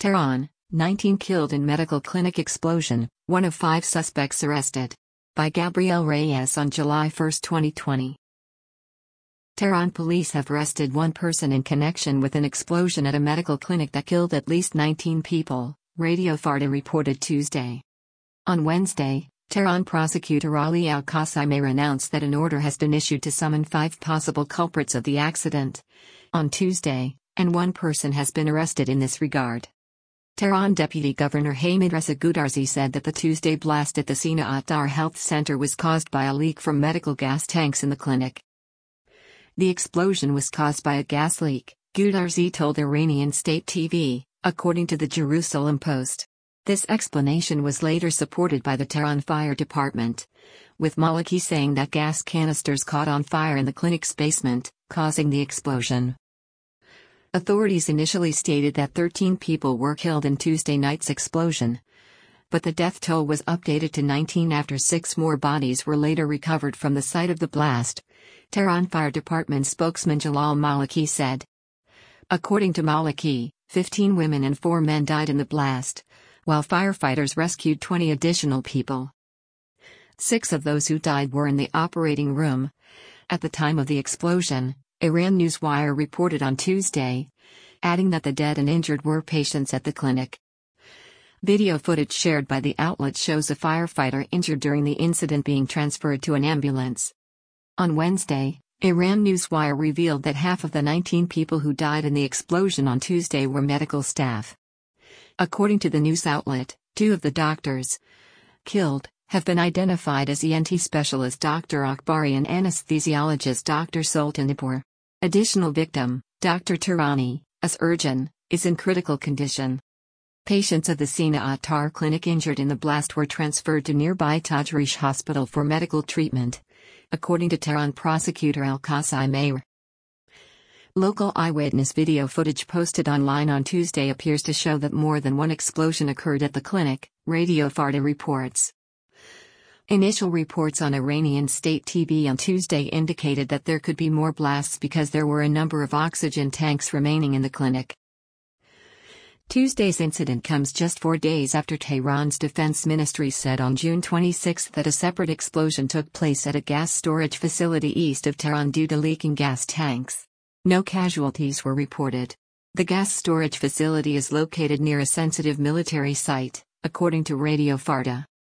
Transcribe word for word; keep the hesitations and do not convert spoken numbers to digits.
Tehran, nineteen killed in medical clinic explosion, one of five suspects arrested. By Gabriel Reyes on July first, twenty twenty. Tehran police have arrested one person in connection with an explosion at a medical clinic that killed at least nineteen people, Radio Farda reported Tuesday. On Wednesday, Tehran prosecutor Ali Al-Qasaimer announced that an order has been issued to summon five possible culprits of the accident on Tuesday, and one person has been arrested in this regard. Tehran Deputy Governor Hamid Reza Gudarzi said that the Tuesday blast at the Sina Attar Health Center was caused by a leak from medical gas tanks in the clinic. The explosion was caused by a gas leak, Gudarzi told Iranian state T V, according to the Jerusalem Post. This explanation was later supported by the Tehran Fire Department, with Maliki saying that gas canisters caught on fire in the clinic's basement, causing the explosion. Authorities initially stated that thirteen people were killed in Tuesday night's explosion, but the death toll was updated to nineteen after six more bodies were later recovered from the site of the blast, Tehran Fire Department spokesman Jalal Maliki said. According to Maliki, fifteen women and four men died in the blast, while firefighters rescued twenty additional people. Six of those who died were in the operating room at the time of the explosion, Iran Newswire reported on Tuesday, adding that the dead and injured were patients at the clinic. Video footage shared by the outlet shows a firefighter injured during the incident being transferred to an ambulance. On Wednesday, Iran Newswire revealed that half of the nineteen people who died in the explosion on Tuesday were medical staff. According to the news outlet, two of the doctors killed have been identified as E N T specialist Doctor Akbari and anesthesiologist Doctor Sultanipur. Additional victim, Doctor Turani, a surgeon, is in critical condition. Patients of the Sina Attar clinic injured in the blast were transferred to nearby Tajrish Hospital for medical treatment, according to Tehran prosecutor Al-Qasaimer. Local eyewitness video footage posted online on Tuesday appears to show that more than one explosion occurred at the clinic, Radio Farda reports. Initial reports on Iranian state T V on Tuesday indicated that there could be more blasts because there were a number of oxygen tanks remaining in the clinic. Tuesday's incident comes just four days after Tehran's defense ministry said on June twenty-sixth that a separate explosion took place at a gas storage facility east of Tehran due to leaking gas tanks. No casualties were reported. The gas storage facility is located near a sensitive military site, according to Radio Farda.